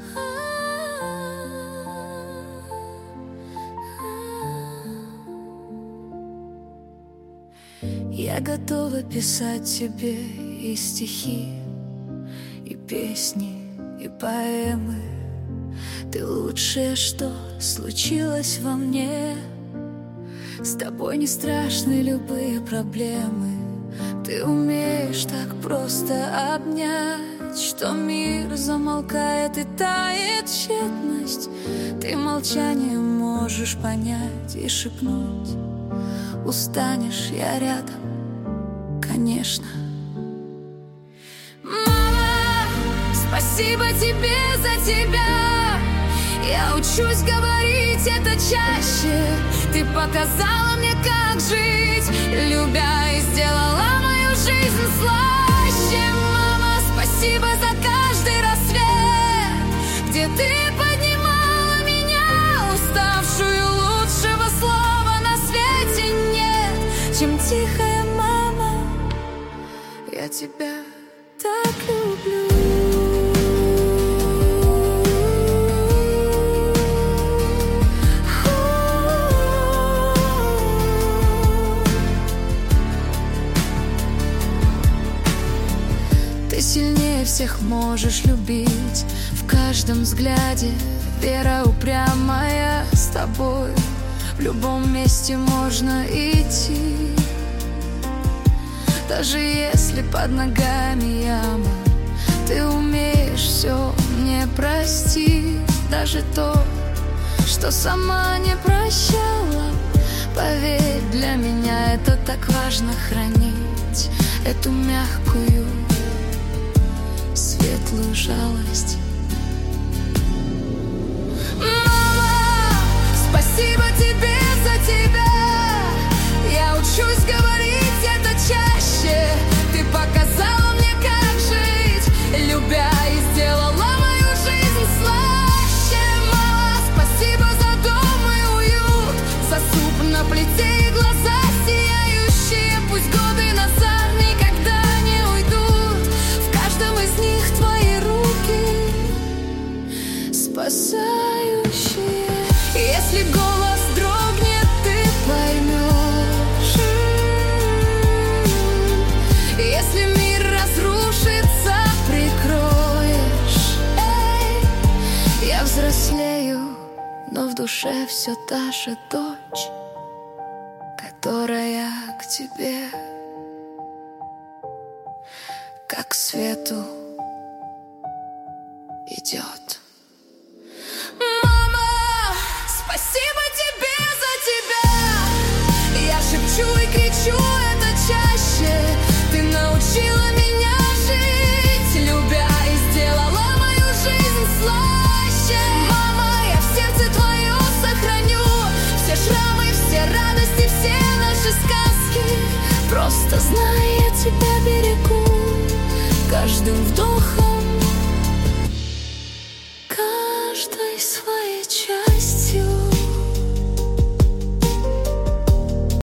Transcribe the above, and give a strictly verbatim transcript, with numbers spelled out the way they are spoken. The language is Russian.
Я готова писать тебе и стихи, и песни, и поэмы. Ты лучшее, что случилось во мне. С тобой не страшны любые проблемы. Ты умеешь так просто обнять, что мир замолкает и тает тщетность. Ты молчанием можешь понять и шепнуть: устанешь, я рядом, конечно. Мама, спасибо тебе за тебя. Я учусь говорить это чаще. Ты показала мне, как жить, любя, и сделала мою жизнь слаще. Мама, спасибо за каждый рассвет, где ты поднимала меня, уставшую. Лучшего слова на свете нет, чем тихая мама. Я тебя так люблю. Ты сильнее всех можешь любить, в каждом взгляде вера упрямая. С тобой в любом месте можно идти, даже если под ногами яма. Ты умеешь все мне простить, даже то, что сама не прощала. Поверь, для меня это так важно — хранить эту мягкую, светлую жалость. Мама, спасибо тебе за тебя. Я учусь говорить это чаще. Ты показала мне, как жить, любя, и сделала мою жизнь слаще. Мама, спасибо за дом и уют, за суп на плите и глаза сияющие. Пусть годы назад никогда не уйдут, в каждом из них твои руки спасающие. Если голос дрогнет, ты поймешь. Если мир разрушится, прикроешь. Эй, я взрослею, но в душе все та же дочь, которая к тебе, как к свету, идет.